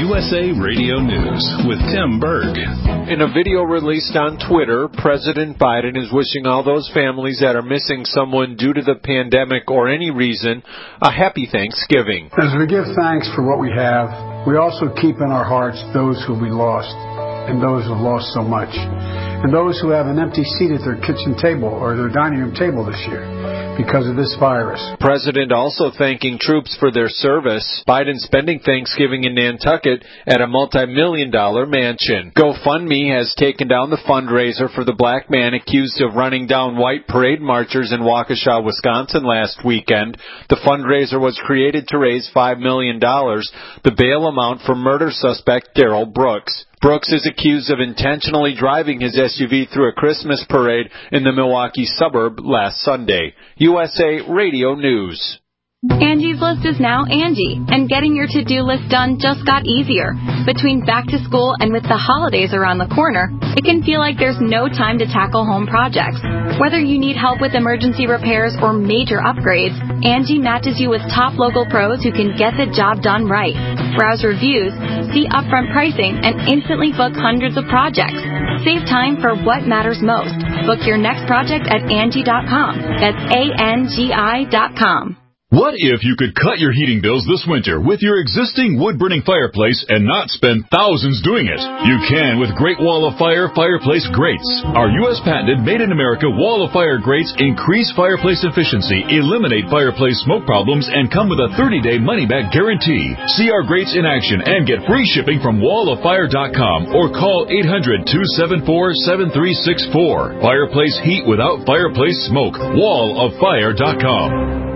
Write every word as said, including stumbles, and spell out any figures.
U S A Radio News with Tim Berg. In a video released on Twitter, President Biden is wishing all those families that are missing someone due to the pandemic or any reason a happy Thanksgiving. As we give thanks for what we have, we also keep in our hearts those who we lost and those who have lost so much, and those who have an empty seat at their kitchen table or their dining room table this year because of this virus. President also thanking troops for their service. Biden spending Thanksgiving in Nantucket at a multi-million dollar mansion. GoFundMe has taken down the fundraiser for the black man accused of running down white parade marchers in Waukesha, Wisconsin last weekend. The fundraiser was created to raise five million dollars, the bail amount for murder suspect Darrell Brooks. Brooks is accused of intentionally driving his S U V through a Christmas parade in the Milwaukee suburb last Sunday. U S A Radio News. Angie's List is now Angie, and getting your to-do list done just got easier. Between back to school and with the holidays around the corner, it can feel like there's no time to tackle home projects. Whether you need help with emergency repairs or major upgrades, Angie matches you with top local pros who can get the job done right. Browse reviews, see upfront pricing, and instantly book hundreds of projects. Save time for what matters most. Book your next project at Angie dot com. That's A N G I dot com. What if you could cut your heating bills this winter with your existing wood-burning fireplace and not spend thousands doing it? You can with Great Wall of Fire fireplace grates. Our U S patented made-in-America Wall of Fire grates increase fireplace efficiency, eliminate fireplace smoke problems, and come with a thirty-day money-back guarantee. See our grates in action and get free shipping from wall of fire dot com or call eight hundred, two seven four, seven three six four. Fireplace heat without fireplace smoke. wall of fire dot com.